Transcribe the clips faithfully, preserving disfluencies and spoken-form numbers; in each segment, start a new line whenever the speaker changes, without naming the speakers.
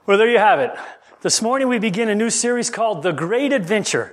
Well, there you have it. This morning we begin a new series called The Great Adventure.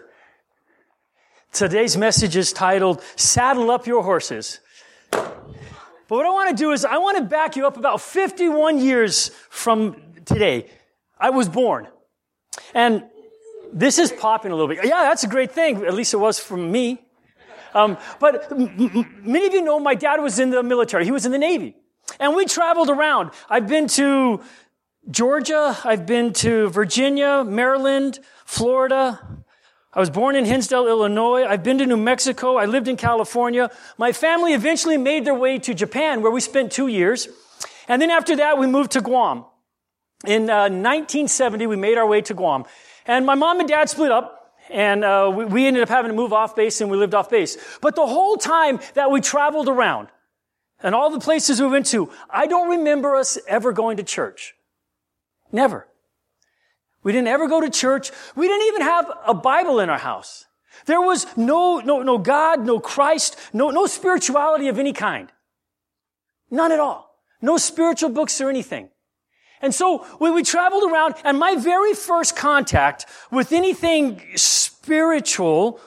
Today's message is titled, Saddle Up Your Horses. But what I want to do is I want to back you up about fifty-one years from today. I was born. And this is popping a little bit. Yeah, that's a great thing. At least it was from me. Um, but m- m- many of you know my dad was in the military. He was in the Navy. And we traveled around. I've been to Georgia. I've been to Virginia, Maryland, Florida. I was born in Hinsdale, Illinois. I've been to New Mexico. I lived in California. My family eventually made their way to Japan, where we spent two years. And then after that, we moved to Guam. In uh, nineteen seventy, we made our way to Guam. And my mom and dad split up, and uh, we, we ended up having to move off base, and we lived off base. But the whole time that we traveled around, and all the places we went to, I don't remember us ever going to church. Never. We didn't ever go to church. We didn't even have a Bible in our house. There was no, no, no God, no Christ, no, no spirituality of any kind. None at all. No spiritual books or anything. And so we, we traveled around, and my very first contact with anything spiritual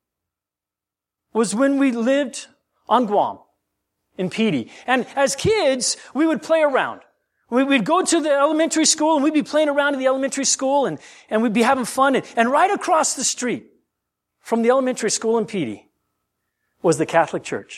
was when we lived on Guam in Petey. And as kids, we would play around. We'd go to the elementary school, and we'd be playing around in the elementary school, and, and we'd be having fun. And, and right across the street from the elementary school in Petey was the Catholic Church.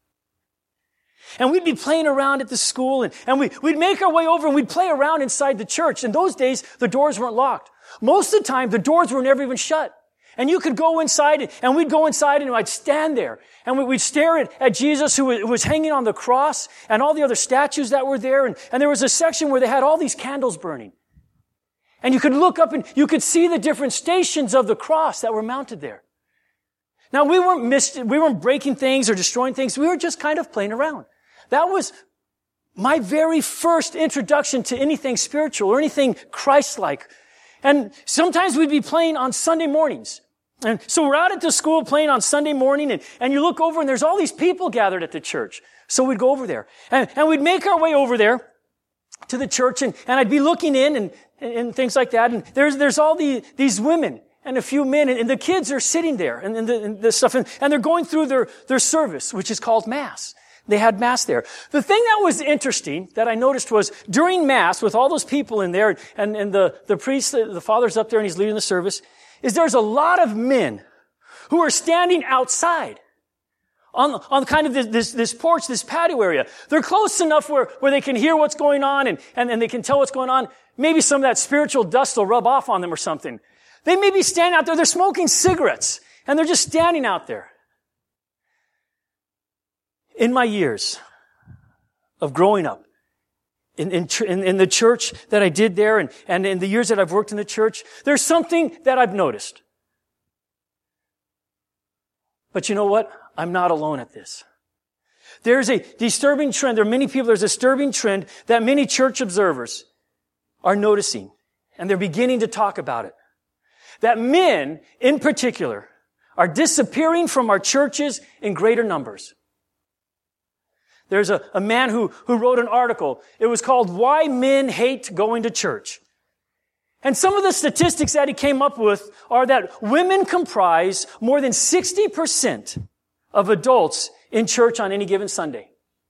And we'd be playing around at the school, and, and we, we'd make our way over, and we'd play around inside the church. In those days, the doors weren't locked. Most of the time, the doors were never even shut. And you could go inside, and we'd go inside, and I'd stand there. And we'd stare at, at Jesus, who was hanging on the cross, and all the other statues that were there. And, and there was a section where they had all these candles burning. And you could look up, and you could see the different stations of the cross that were mounted there. Now, we weren't missed, we weren't breaking things or destroying things. We were just kind of playing around. That was my very first introduction to anything spiritual or anything Christ-like. And sometimes we'd be playing on Sunday mornings. And so we're out at the school playing on Sunday morning, and, and you look over, and there's all these people gathered at the church. So we'd go over there. And, and we'd make our way over there to the church, and, and I'd be looking in and, and things like that. And there's, there's all the, these women and a few men, and, and the kids are sitting there and, and, the, and the stuff, and, and they're going through their, their service, which is called Mass. They had Mass there. The thing that was interesting that I noticed was during Mass, with all those people in there, and, and the, the priest, the, the father's up there, and he's leading the service, is there's a lot of men who are standing outside on, on kind of this, this, this porch, this patio area. They're close enough where, where they can hear what's going on, and, and, and they can tell what's going on. Maybe some of that spiritual dust will rub off on them or something. They may be standing out there, they're smoking cigarettes, and they're just standing out there. In my years of growing up, in, in, in the church that I did there, and, and in the years that I've worked in the church, there's something that I've noticed. But you know what? I'm not alone at this. There's a disturbing trend. There are many people, there's a disturbing trend that many church observers are noticing, and they're beginning to talk about it. That men, in particular, are disappearing from our churches in greater numbers. There's a, a man who, who wrote an article. It was called Why Men Hate Going to Church. And some of the statistics that he came up with are that women comprise more than sixty percent of adults in church on any given Sunday.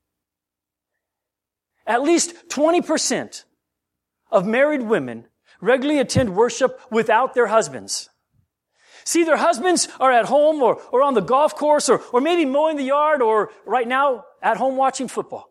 At least twenty percent of married women regularly attend worship without their husbands. See, their husbands are at home or, or on the golf course or, or maybe mowing the yard or right now at home watching football.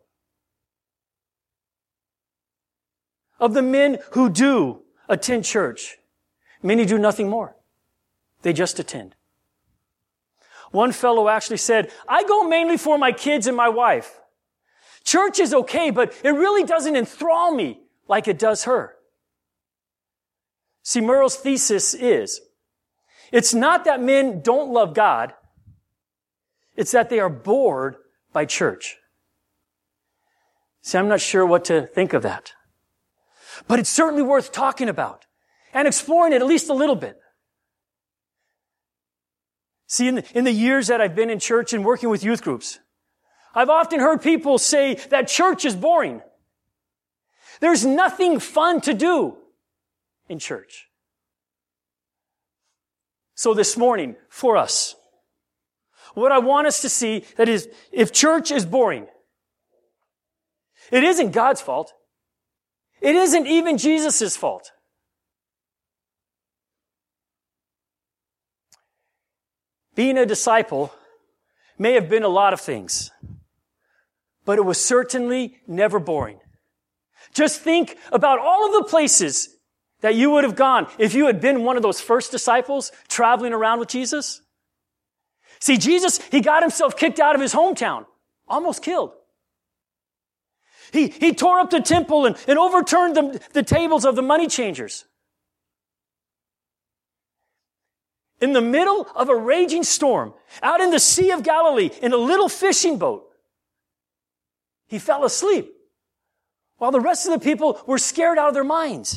Of the men who do attend church, many do nothing more. They just attend. One fellow actually said, I go mainly for my kids and my wife. Church is okay, but it really doesn't enthrall me like it does her. See, Murrell's thesis is, it's not that men don't love God. It's that they are bored by church. See, I'm not sure what to think of that. But it's certainly worth talking about and exploring it at least a little bit. See, in the, in the years that I've been in church and working with youth groups, I've often heard people say that church is boring. There's nothing fun to do. in church. So this morning, for us, what I want us to see, that is, if church is boring, it isn't God's fault. It isn't even Jesus' fault. Being a disciple may have been a lot of things, but it was certainly never boring. Just think about all of the places that you would have gone if you had been one of those first disciples traveling around with Jesus. See, Jesus, he got himself kicked out of his hometown, almost killed. He, he tore up the temple and, and overturned the, the tables of the money changers. In the middle of a raging storm, out in the Sea of Galilee, in a little fishing boat, he fell asleep while the rest of the people were scared out of their minds.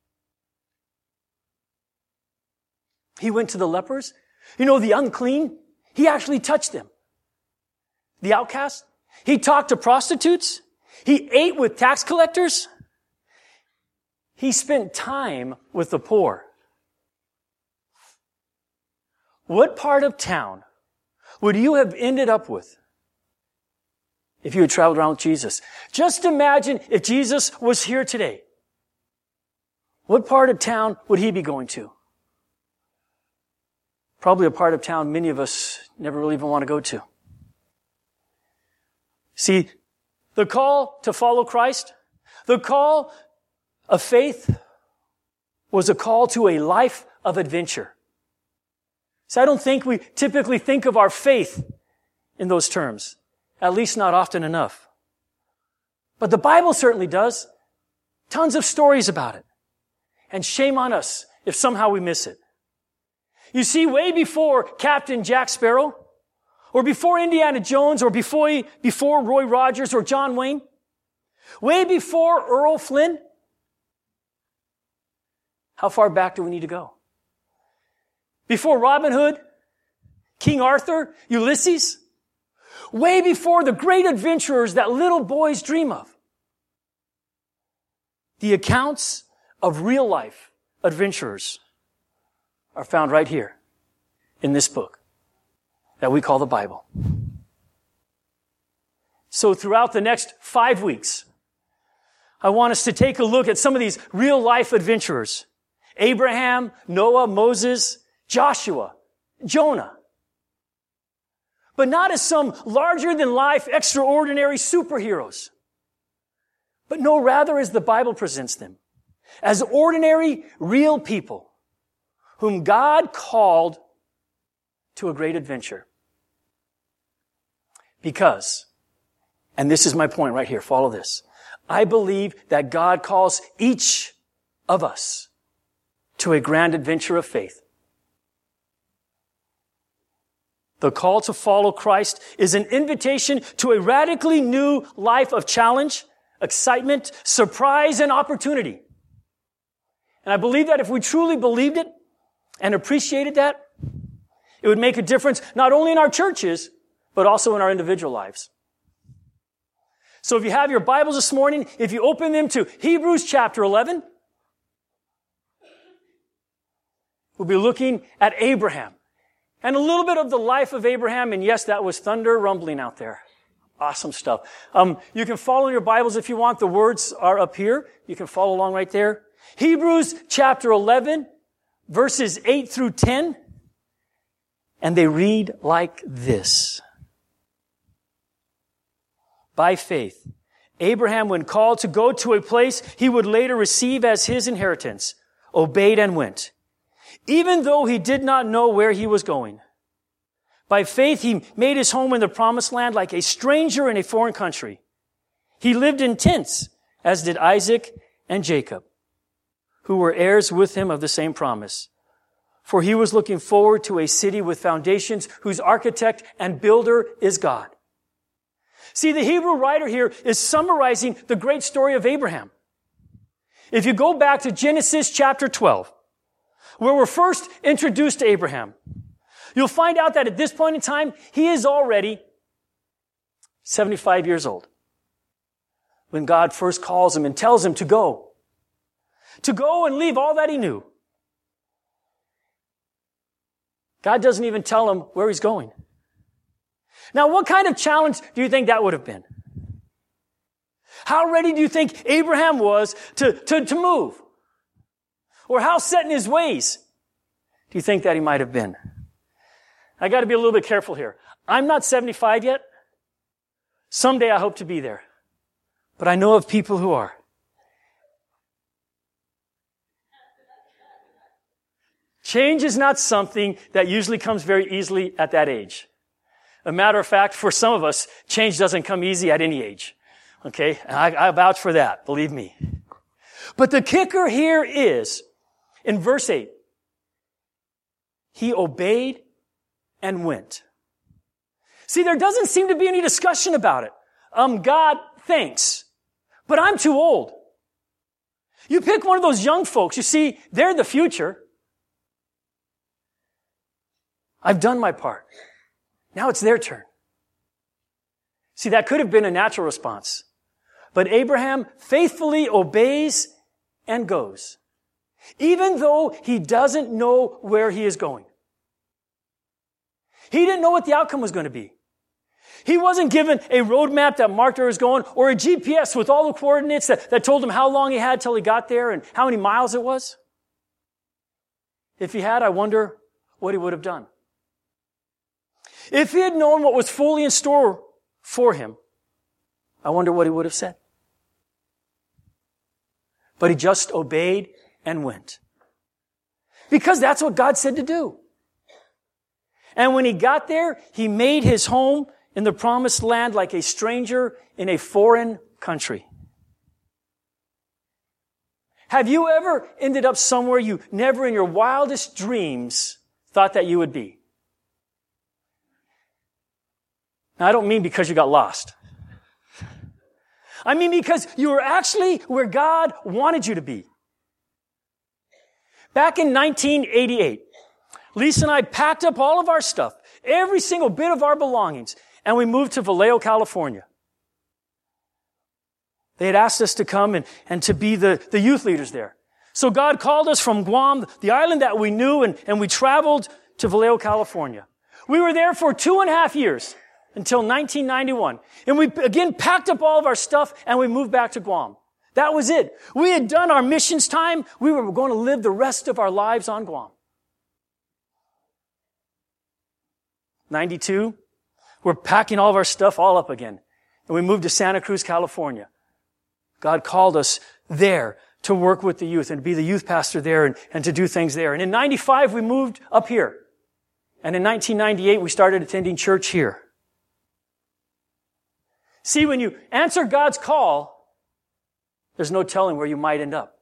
He went to the lepers, you know, the unclean. He actually touched them. The outcast. He talked to prostitutes. He ate with tax collectors. He spent time with the poor. What part of town would you have ended up with if you had traveled around with Jesus? Just imagine if Jesus was here today. What part of town would he be going to? Probably a part of town many of us never really even want to go to. See, the call to follow Christ, the call of faith was a call to a life of adventure. So I don't think we typically think of our faith in those terms, at least not often enough. But the Bible certainly does. Tons of stories about it. And shame on us if somehow we miss it. You see, way before Captain Jack Sparrow, or before Indiana Jones, or before, before Roy Rogers or John Wayne, way before Errol Flynn, how far back do we need to go? Before Robin Hood, King Arthur, Ulysses, way before the great adventurers that little boys dream of. The accounts of real life adventurers are found right here in this book that we call the Bible. So throughout the next five weeks, I want us to take a look at some of these real life adventurers. Abraham, Noah, Moses, Joshua, Jonah. But not as some larger than life, extraordinary superheroes. But no, rather as the Bible presents them. As ordinary, real people whom God called to a great adventure. Because, and this is my point right here, follow this. I believe that God calls each of us to a grand adventure of faith. The call to follow Christ is an invitation to a radically new life of challenge, excitement, surprise, and opportunity. And I believe that if we truly believed it and appreciated that, it would make a difference not only in our churches, but also in our individual lives. So if you have your Bibles this morning, if you open them to Hebrews chapter eleven, we'll be looking at Abraham and a little bit of the life of Abraham. And yes, that was thunder rumbling out there. Awesome stuff. Um, you can follow in your Bibles if you want. The words are up here. You can follow along right there. Hebrews chapter eleven, verses eight through ten. And they read like this. By faith, Abraham, when called to go to a place he would later receive as his inheritance, obeyed and went, even though he did not know where he was going. By faith, he made his home in the promised land like a stranger in a foreign country. He lived in tents, as did Isaac and Jacob, who were heirs with him of the same promise. For he was looking forward to a city with foundations, whose architect and builder is God. See, the Hebrew writer here is summarizing the great story of Abraham. If you go back to Genesis chapter twelve, where we're first introduced to Abraham, you'll find out that at this point in time, he is already seventy-five years old when God first calls him and tells him to go. to go and leave all that he knew. God doesn't even tell him where he's going. Now, what kind of challenge do you think that would have been? How ready do you think Abraham was to, to, to move? Or how set in his ways do you think that he might have been? I got to be a little bit careful here. I'm not seventy-five yet. Someday I hope to be there. But I know of people who are. Change is not something that usually comes very easily at that age. A matter of fact, for some of us, change doesn't come easy at any age. Okay? And I, I vouch for that, believe me. But the kicker here is, in verse eight, he obeyed and went. See, there doesn't seem to be any discussion about it. Um, God, thanks, but I'm too old. You pick one of those young folks, you see, they're the future. I've done my part. Now it's their turn. See, that could have been a natural response. But Abraham faithfully obeys and goes, even though he doesn't know where he is going. He didn't know what the outcome was going to be. He wasn't given a roadmap that marked where he was going, or a G P S with all the coordinates that, that told him how long he had till he got there and how many miles it was. If he had, I wonder what he would have done. If he had known what was fully in store for him, I wonder what he would have said. But he just obeyed and went. Because that's what God said to do. And when he got there, he made his home in the promised land like a stranger in a foreign country. Have you ever ended up somewhere you never in your wildest dreams thought that you would be? Now, I don't mean because you got lost. I mean because you were actually where God wanted you to be. Back in nineteen eighty-eight, Lisa and I packed up all of our stuff, every single bit of our belongings, and we moved to Vallejo, California. They had asked us to come and, and to be the, the youth leaders there. So God called us from Guam, the island that we knew, and, and we traveled to Vallejo, California. We were there for two and a half years. Until nineteen ninety-one. And we again packed up all of our stuff and we moved back to Guam. That was it. We had done our missions time. We were going to live the rest of our lives on Guam. ninety-two, we're packing all of our stuff all up again. And we moved to Santa Cruz, California. God called us there to work with the youth and to be the youth pastor there and, and to do things there. And in ninety-five, we moved up here. And in nineteen ninety-eight, we started attending church here. See, when you answer God's call, there's no telling where you might end up.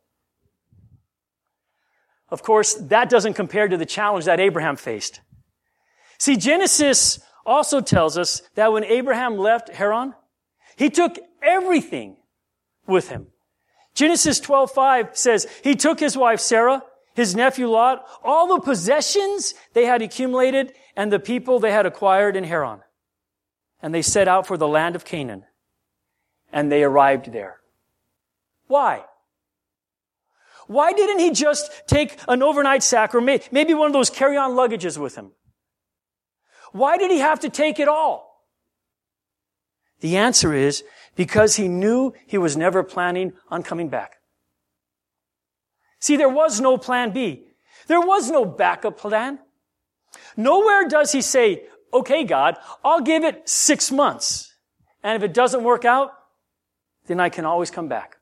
Of course, that doesn't compare to the challenge that Abraham faced. See, Genesis also tells us that when Abraham left Haran, he took everything with him. Genesis twelve five says, he took his wife Sarah, his nephew Lot, all the possessions they had accumulated, and the people they had acquired in Haran. And they set out for the land of Canaan. And they arrived there. Why? Why didn't he just take an overnight sack or maybe one of those carry-on luggages with him? Why did he have to take it all? The answer is because he knew he was never planning on coming back. See, there was no plan B. There was no backup plan. Nowhere does he say, okay, God, I'll give it six months. And if it doesn't work out, then I can always come back.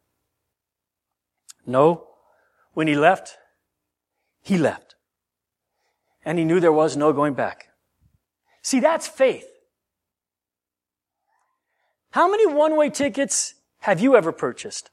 No. When he left, he left. And he knew there was no going back. See, that's faith. How many one-way tickets have you ever purchased?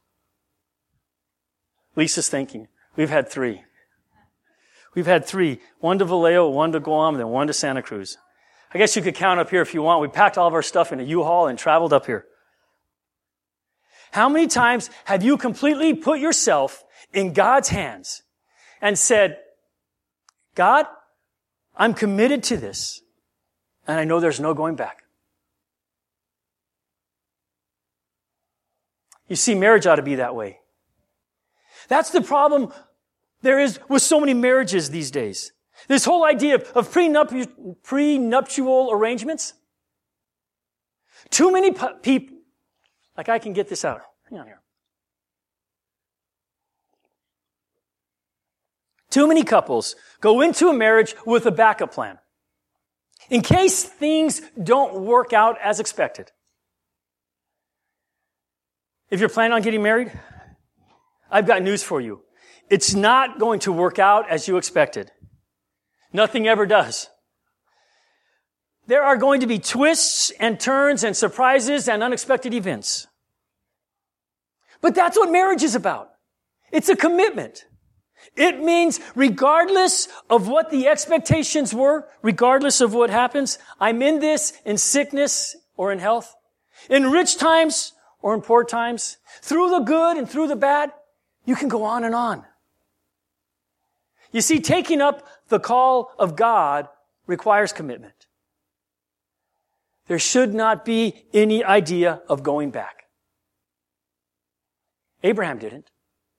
Lisa's thinking. We've had three. We've had three. One to Vallejo, one to Guam, and then one to Santa Cruz. I guess you could count up here if you want. We packed all of our stuff in a U-Haul and traveled up here. How many times have you completely put yourself in God's hands and said, God, I'm committed to this, and I know there's no going back? You see, marriage ought to be that way. That's the problem there is with so many marriages these days. This whole idea of, of prenup- prenuptial arrangements. Too many people, like I can get this out. Hang on here. Too many couples go into a marriage with a backup plan. In case things don't work out as expected. If you're planning on getting married, I've got news for you. It's not going to work out as you expected. Nothing ever does. There are going to be twists and turns and surprises and unexpected events. But that's what marriage is about. It's a commitment. It means regardless of what the expectations were, regardless of what happens, I'm in this in sickness or in health, in rich times or in poor times, through the good and through the bad, you can go on and on. You see, taking up the call of God requires commitment. There should not be any idea of going back. Abraham didn't.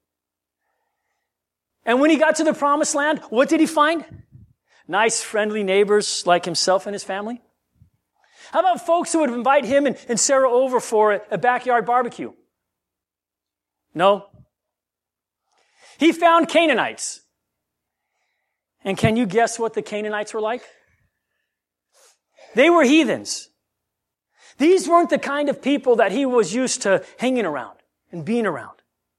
And when he got to the promised land, what did he find? Nice, friendly neighbors like himself and his family. How about folks who would invite him and, and Sarah over for a, a backyard barbecue? No. He found Canaanites. And can you guess what the Canaanites were like? They were heathens. These weren't the kind of people that he was used to hanging around and being around.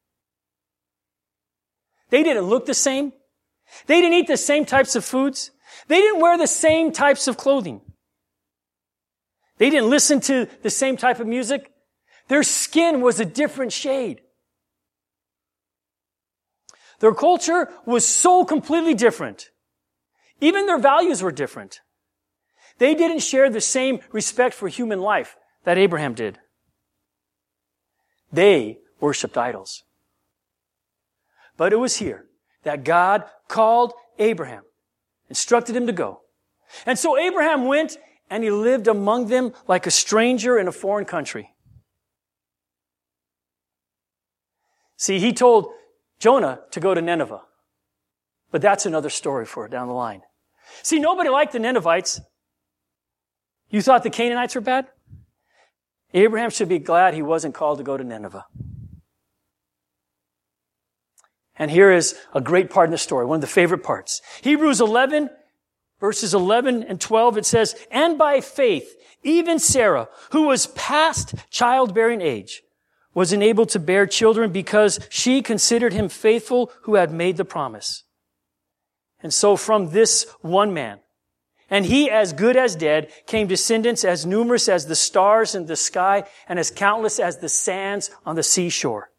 They didn't look the same. They didn't eat the same types of foods. They didn't wear the same types of clothing. They didn't listen to the same type of music. Their skin was a different shade. Their culture was so completely different. Even their values were different. They didn't share the same respect for human life that Abraham did. They worshiped idols. But it was here that God called Abraham, instructed him to go. And so Abraham went and he lived among them like a stranger in a foreign country. See, he told Jonah to go to Nineveh. But that's another story for down the line. See, nobody liked the Ninevites. You thought the Canaanites were bad? Abraham should be glad he wasn't called to go to Nineveh. And here is a great part in the story, one of the favorite parts. Hebrews eleven, verses eleven and twelve, it says, "And by faith, even Sarah, who was past childbearing age, was enabled to bear children because she considered him faithful who had made the promise. And so from this one man, and he as good as dead, came descendants as numerous as the stars in the sky and as countless as the sands on the seashore."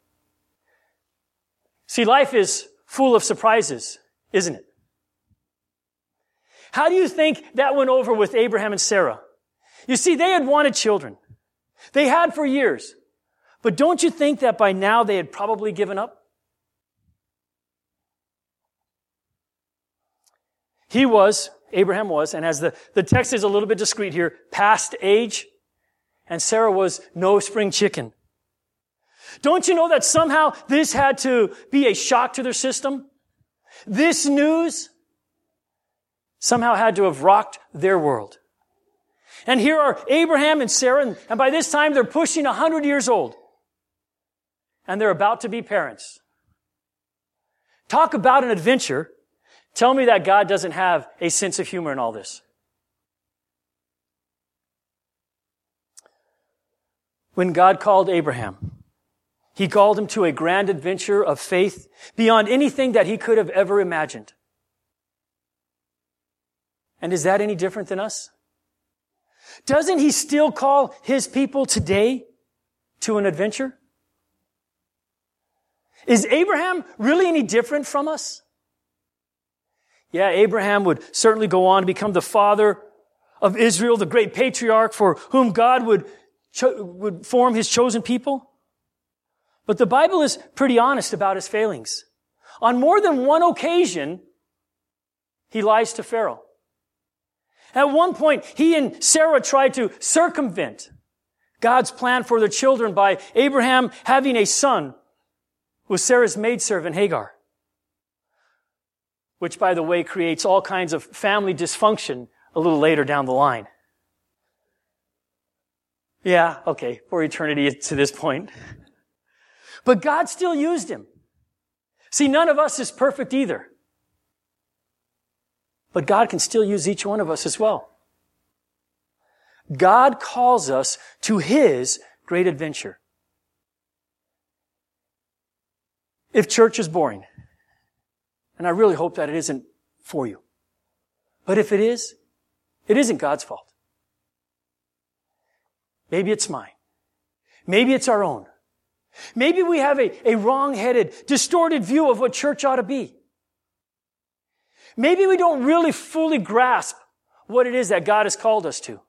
See, life is full of surprises, isn't it? How do you think that went over with Abraham and Sarah? You see, they had wanted children. They had for years. But don't you think that by now they had probably given up? He was, Abraham was, and as the, the text is a little bit discreet here, past age, and Sarah was no spring chicken. Don't you know that somehow this had to be a shock to their system? This news somehow had to have rocked their world. And here are Abraham and Sarah, and by this time they're pushing a hundred years old. And they're about to be parents. Talk about an adventure. Tell me that God doesn't have a sense of humor in all this. When God called Abraham, He called him to a grand adventure of faith beyond anything that he could have ever imagined. And is that any different than us? Doesn't He still call His people today to an adventure? Is Abraham really any different from us? Yeah, Abraham would certainly go on to become the father of Israel, the great patriarch for whom God would, cho- would form His chosen people. But the Bible is pretty honest about his failings. On more than one occasion, he lies to Pharaoh. At one point, he and Sarah tried to circumvent God's plan for their children by Abraham having a son with Sarah's maidservant Hagar, which, by the way, creates all kinds of family dysfunction a little later down the line. Yeah, okay, for eternity to this point. But God still used him. See, none of us is perfect either. But God can still use each one of us as well. God calls us to His great adventure. If church is boring, and I really hope that it isn't for you, but if it is, it isn't God's fault. Maybe it's mine. Maybe it's our own. Maybe we have a, a wrong-headed, distorted view of what church ought to be. Maybe we don't really fully grasp what it is that God has called us to.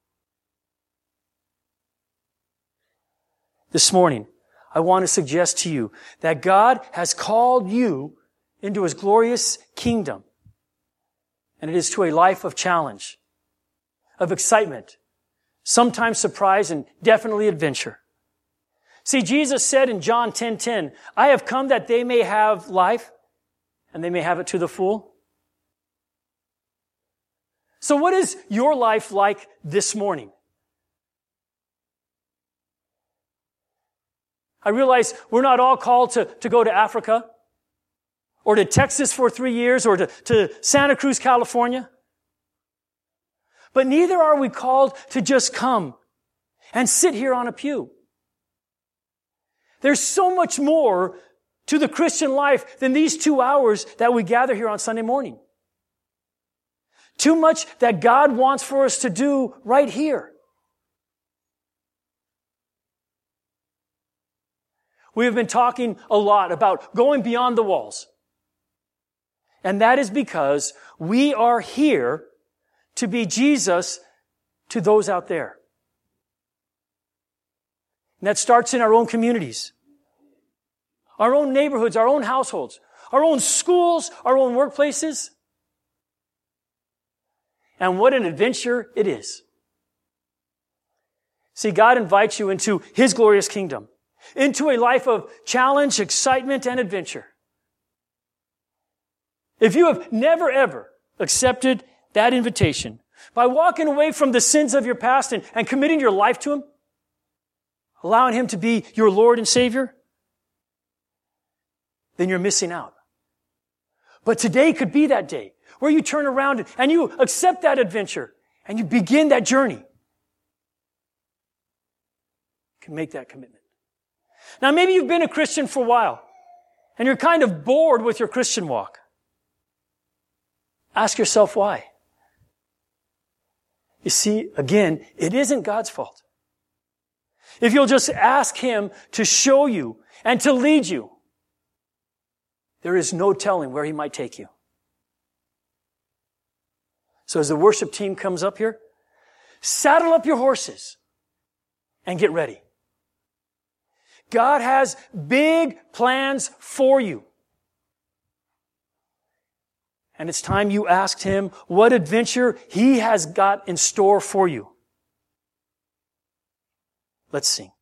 This morning, I want to suggest to you that God has called you into His glorious kingdom. And it is to a life of challenge, of excitement, sometimes surprise, and definitely adventure. See, Jesus said in John ten ten, I have come that they may have life, and they may have it to the full. So what is your life like this morning? I realize we're not all called to, to go to Africa, or to Texas for three years, or to, to Santa Cruz, California. But neither are we called to just come and sit here on a pew. There's so much more to the Christian life than these two hours that we gather here on Sunday morning. Too much that God wants for us to do right here. We have been talking a lot about going beyond the walls. And that is because we are here to be Jesus to those out there. And that starts in our own communities, our own neighborhoods, our own households, our own schools, our own workplaces. And what an adventure it is. See, God invites you into His glorious kingdom, into a life of challenge, excitement, and adventure. If you have never, ever accepted that invitation by walking away from the sins of your past and, and committing your life to Him, allowing Him to be your Lord and Savior, then you're missing out. But today could be that day where you turn around and you accept that adventure and you begin that journey. You can make that commitment. Now, maybe you've been a Christian for a while and you're kind of bored with your Christian walk. Ask yourself why. You see, again, it isn't God's fault. If you'll just ask Him to show you and to lead you, there is no telling where He might take you. So as the worship team comes up here, saddle up your horses and get ready. God has big plans for you. And it's time you asked Him what adventure He has got in store for you. Let's sing.